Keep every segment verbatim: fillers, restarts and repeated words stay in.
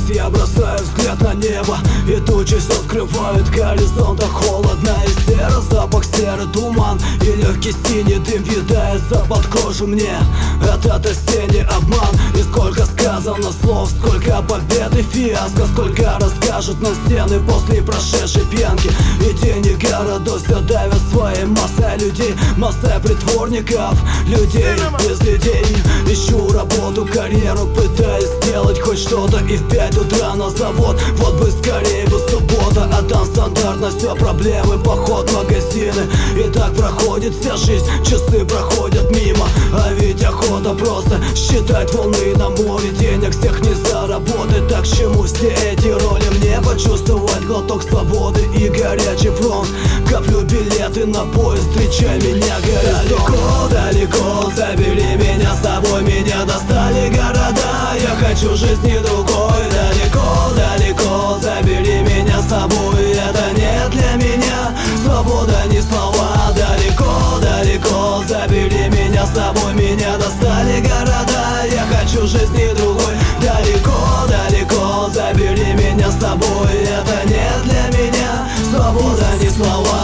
я бросаю взгляд на небо, и тучи все скрывают горизонта. Холодно и серо, запах серый туман, и легкий синий дым въедается под кожу мне. Этот осенний обман, и сколько сказано слов, сколько побед и фиаско, сколько расскажут на стены после прошедшей пьянки. И деньги городов все давят своей массой людей, массой притворников, людей без идей. Ищу работу, карьеру, пытаюсь сделать хоть что-то, и в пять утра на завод. Вот бы скорее бы суббота, а там стандартно все проблемы, поход в магазины. И так проходит вся жизнь, часы проходят мимо. А ведь охота просто считать волны на море. Денег всех не заработать, так к чему все эти роли? Мне почувствовать глоток свободы и горячий фронт. Коплю билеты на поезд, встречай меня горизонт. Далеко, далеко, забери меня с собой, меня достали города. Я хочу жизни другой. Далеко, далеко, забери меня с собой, это не для меня. Свобода не слова. Далеко, далеко, забери меня с собой, меня достали города. Я хочу жизни другой. Далеко, далеко, забери меня с собой, это не для меня. Свобода не слова.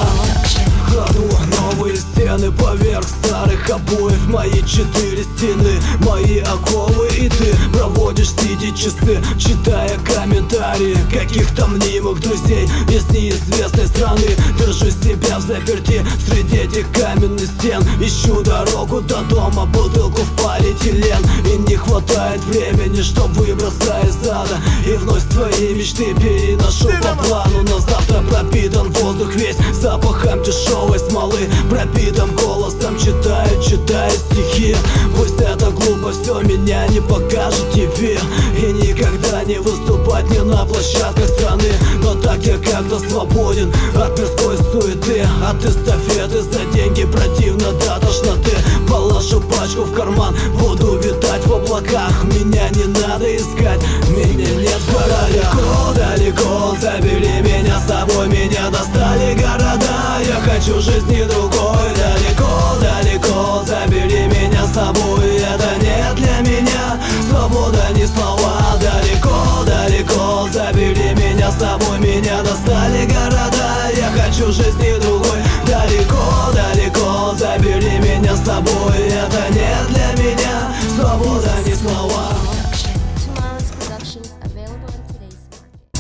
Кладу новые стены поверх старых обоев, мои четыре стены, мои оковы. И ты проводишь сидя часы, читая комментарии каких-то мнимых друзей из неизвестной страны. Держу себя в заперти среди этих каменных стен. Ищу дорогу до дома, бутылку в полиэтилен. И не хватает времени, чтоб выбраться из ада. И вновь свои мечты переношу по плану. Но завтра пропитан воздух весь запахом дешевой смолы, пропитан голосом читаю, читаю стихи. Пусть это глупо, все меня не покажет ти ви. И никогда не выступать не на площадках страны. Но так я как-то свободен от мирской суеты, от эстафеты за деньги противно до тошноты. Положу пачку в карман, буду витать в облаках. Меня не надо искать, меня нет в городах. Далеко, далеко, забери меня с собой, меня достали города. Я хочу жизни другой.